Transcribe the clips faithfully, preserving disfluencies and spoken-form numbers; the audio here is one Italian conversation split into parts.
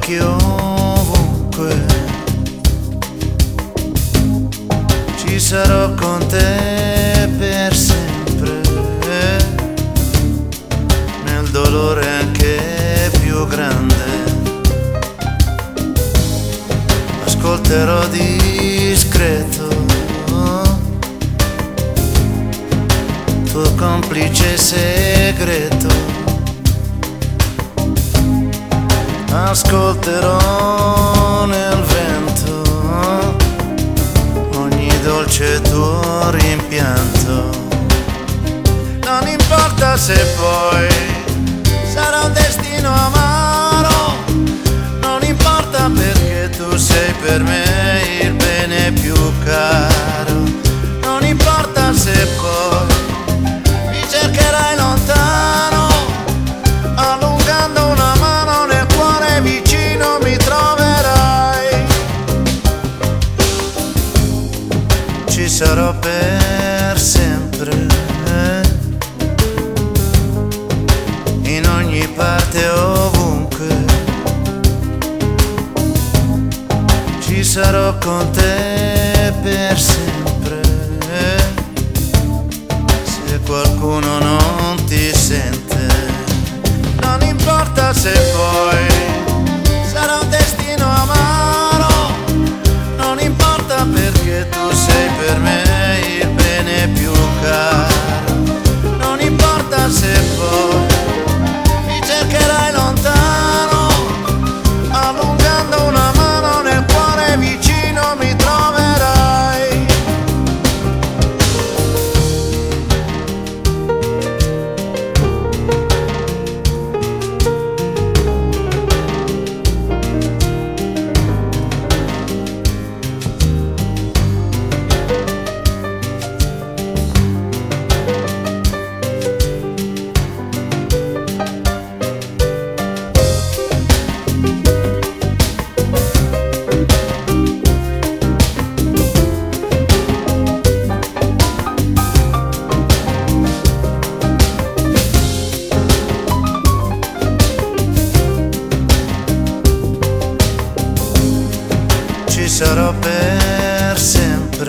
cerchi ovunque, ci sarò con te per sempre, nel dolore anche più grande. Ascolterò discreto tuo complice segreto. Ascolterò nel vento ogni dolce tuo rimpianto. Non importa se poi sarà un destino amaro, non importa perché tu sei per me il bene più caro. Non importa se poi mi cercherai lontano, allungando una mano nel cuore vicino mi troverai. Ci sarò per sempre, in ogni parte ovunque. Ci sarò con te per sempre, se qualcuno non ti sente. Non importa se poi sarà un destino amaro, non importa perché tu sei per me il bene più caro. Non importa se poi mi cercherai lontano, allungando una mano nel cuore vicino mi troverai. Ci sarò per sempre,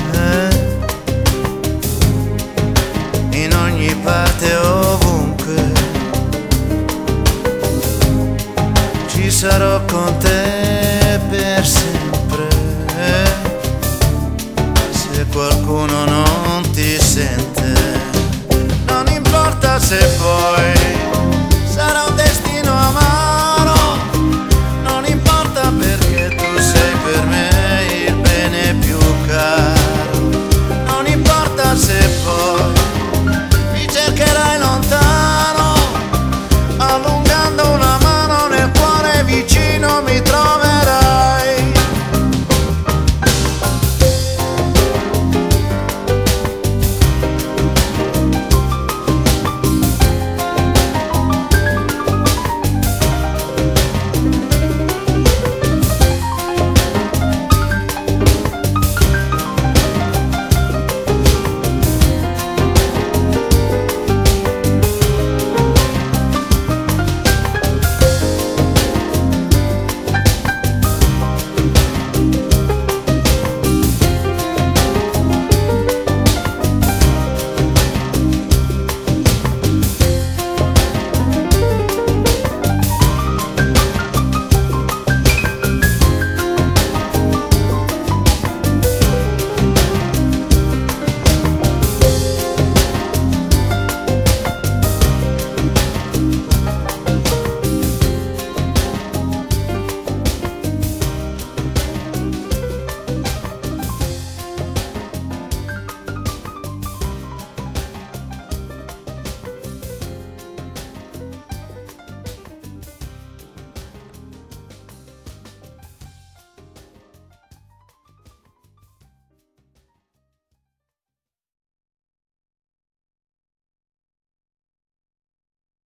in ogni parte ovunque. Ci sarò con te per sempre, se qualcuno non ti sente. Non importa se poi